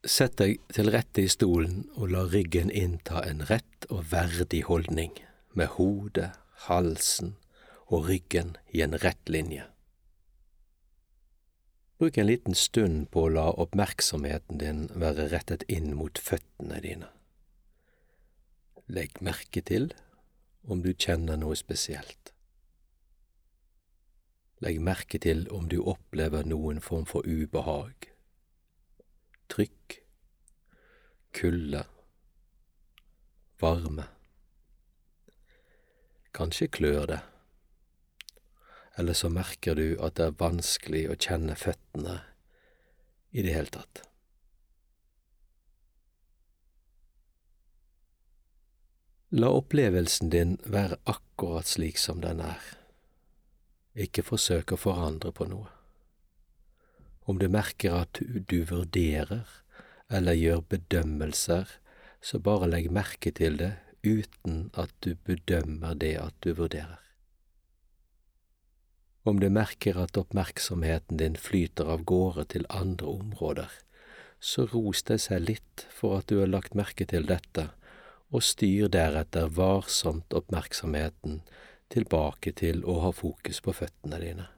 Sett deg til rette i stolen og la ryggen innta en rett og verdig holdning, med hodet, halsen og ryggen i en rett linje. Bruk en liten stund på å la oppmerksomheten din være rettet inn mot føttene dine. Legg merke til om du kjenner noe spesielt. Legg merke til om du opplever noen form for ubehag, trykk, kulde, varme. Kanskje klør det, eller så merker du at det er vanskelig å kjenne føttene i det hele tatt. La opplevelsen din være akkurat slik som den er. Ikke forsøk å forandre på noe. Om du merker at du vurderer eller gjør bedømmelser, så bare legg merke til det uten at du bedømmer det at du vurderer. Om du merker at oppmerksomheten din flyter av gårde til andre områder, så ros deg selv litt for at du har lagt merke til dette, og styr deretter varsomt oppmerksomheten tilbake til å ha fokus på føttene dine.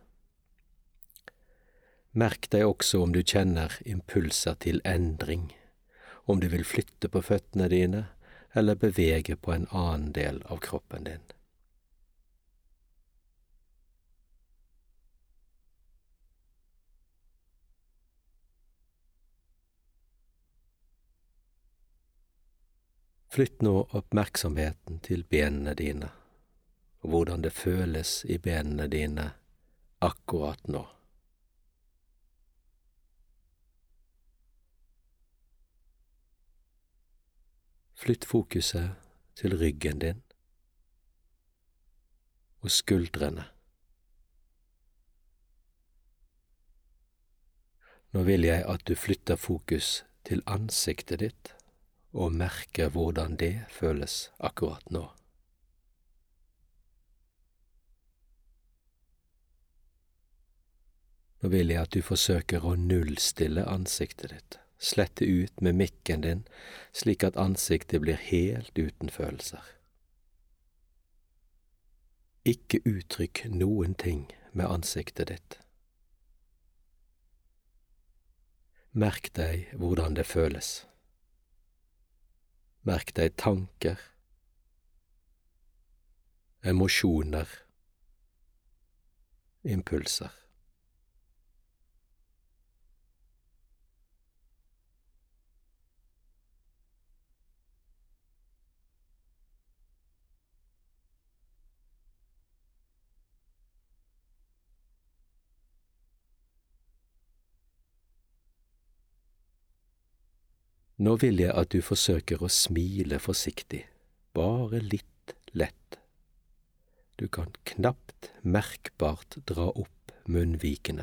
Merk deg også om du kjenner impulser til endring, om du vil flytte på føttene dine eller bevege på en annen del av kroppen din. Flytt nå oppmerksomheten til benene dine, og hvordan det føles i benene dine akkurat nå. Flytt fokuset til ryggen din og skuldrene. Nå vil jeg at du flytter fokus til ansiktet ditt og merker hvordan det føles akkurat nå. Nå vil jeg at du forsøker å nullstille ansiktet ditt, slette ut mimikken din, slik at ansiktet blir helt uten følelser. Ikke uttrykk noen ting med ansiktet ditt. Merk deg hvordan det føles. Merk deg tanker, emosjoner, impulser. Nå vil jeg at du forsøker å smile forsiktig, bare litt lett. Du kan knapt merkbart dra opp munnvikene.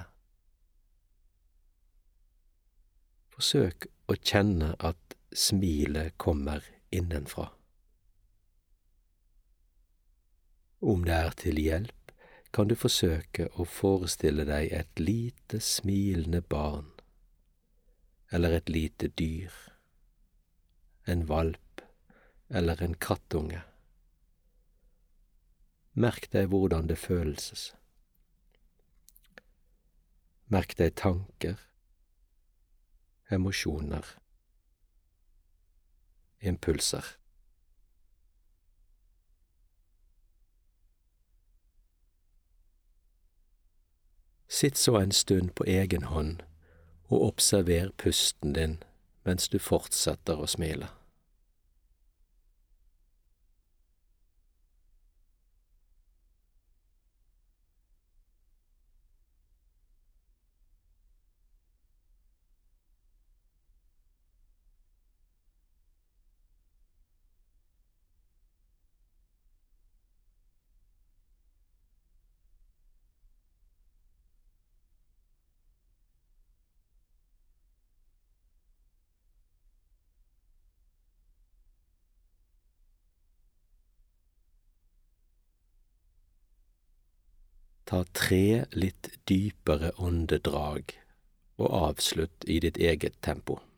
Forsøk å kjenne at smilet kommer innenfra. Om det er til hjelp, kan du forsøke å forestille deg et lite smilende barn, eller et lite dyr, en valp eller en kattunge. Merk deg hvordan det føles. Merk deg tanker, emosjoner, impulser. Sitt så en stund på egen hånd og observer pusten din mens du fortsetter å smile. Ta 3 litt dypere åndedrag og avslutt i ditt eget tempo.